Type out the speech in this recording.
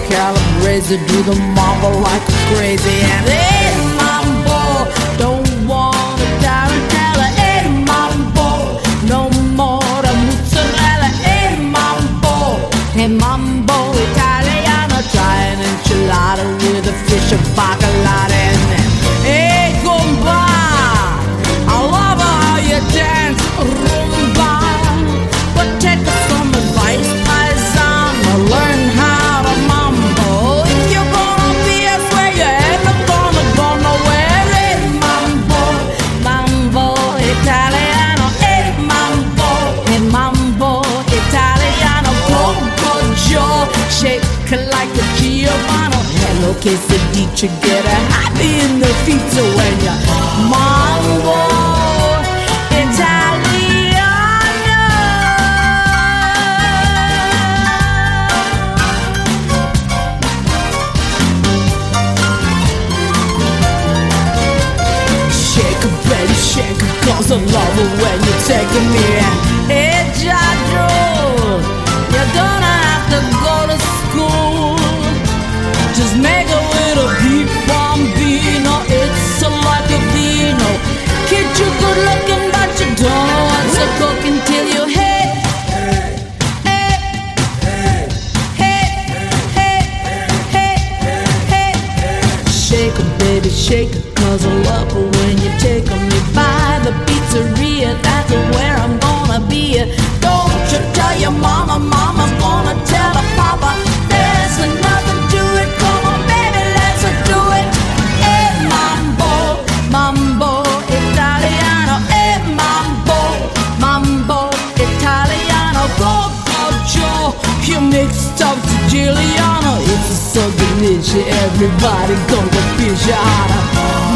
calabrese, do the mambo like crazy. And hey, mambo, don't want a tarantella. Hey, mambo, no more the mozzarella. Hey, mambo, Italiano, try an enchilada with a fish of bacalao. And then, hey, gumba, I love how you dance, rumba. But take some advice, paisano, learn how to mambo. If you're gonna be a swear, you ain't gonna go nowhere. Hey, mambo, Italiano. Hey, mambo, Italiano. Go, Joe, shake like a Giovanni. Hello, quesadilla, get a happy in the feet. So when you mambo, Italiano. Baby, shake it, 'cause I love it when you're taking me. Hey, Giorgio, you don't have to go to school. Just make it with a beat bombino. It's a like a vino. Kid, you good looking, but you don't know what's a cooking till you hit. Shake it, baby, shake it, 'cause I love it when you're taking me by the pizzeria. That's where I'm gonna be. Don't you tell your mama's gonna tell her papa. There's nothing to it, come on, baby, let's do it. Hey, mambo, Italiano. Hey, mambo, Italiano. Go, Joe, you make stuff to Giuliano. It's so delicious, everybody gonna fish out.